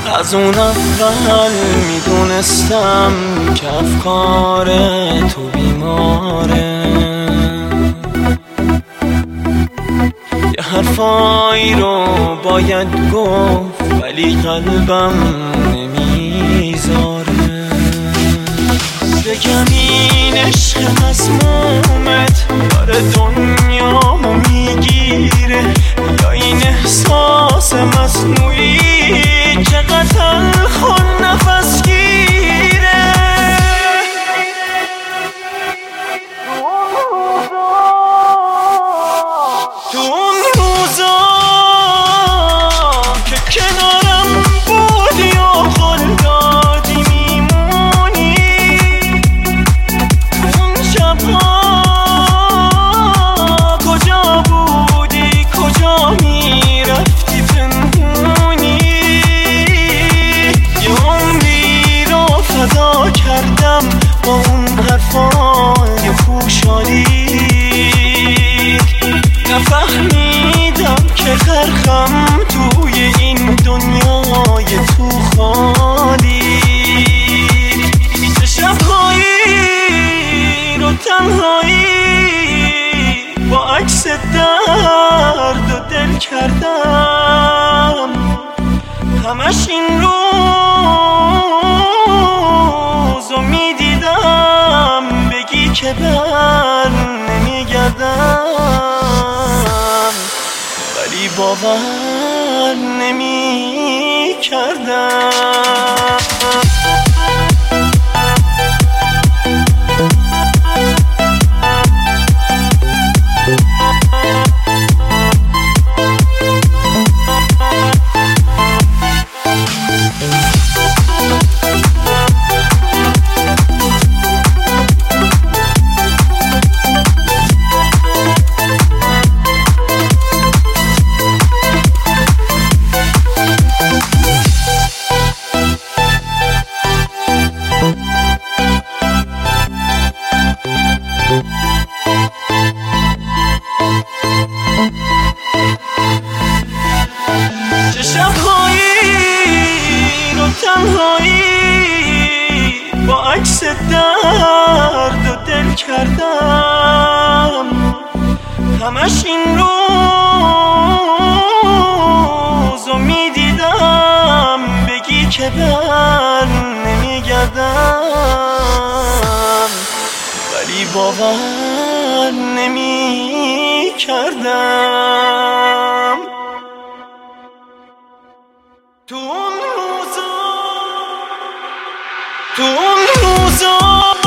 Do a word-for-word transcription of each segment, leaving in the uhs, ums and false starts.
از اون اول میدونستم که افکار تو بیماره، یه حرفایی رو باید گفت ولی قلبم نمیذاره. بگم این عشق مظلومت داره دنیامو میگیره، یا این احساس مصنوعی چقدر تلخ و نفس گیره. تو اون روزا که کنارم بودی و قول دادی میمونی، اون شبها کجا بودی، کجا میرفتی پنهونی؟ یه عمری رو فدا کردم با اون حرفای پوشالی، نفهمیدم که غرقم توی این دنیای تو خالی. چه شبهایی رو تنهایی با عکس درد و دل کردم، همش این روزو میدیدم بگی که بر نمیگردم، ولی باور نمی کردم. چه شبهایی رو تنهایی با عکس درد و دل کردم، همش این روزو میدیدم بگی که بر نمیگردم، ولی باور نمی کردم. تو اون روزا تو اون روزا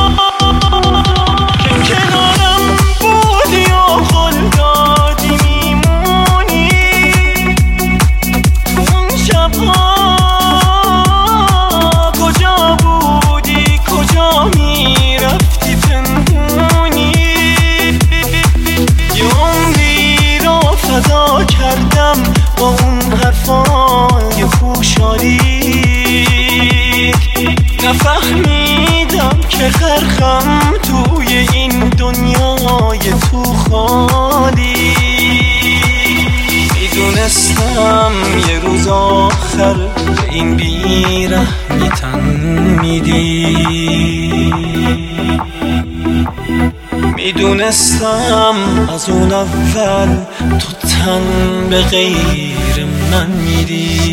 که کنارم بودی و قول دادی میمونی، اون شبها کجا بودی، کجا میرفتی پنهونی؟ یه عمری رو فدا کردم با اون حرفای خوشحالی، نفهمیدم که غرقم توی این دنیای تو خالی. میدونستم یه روز آخر به این بیرحمی تن میدی، میدونستم از اون اول تو تن به غیر من میدی.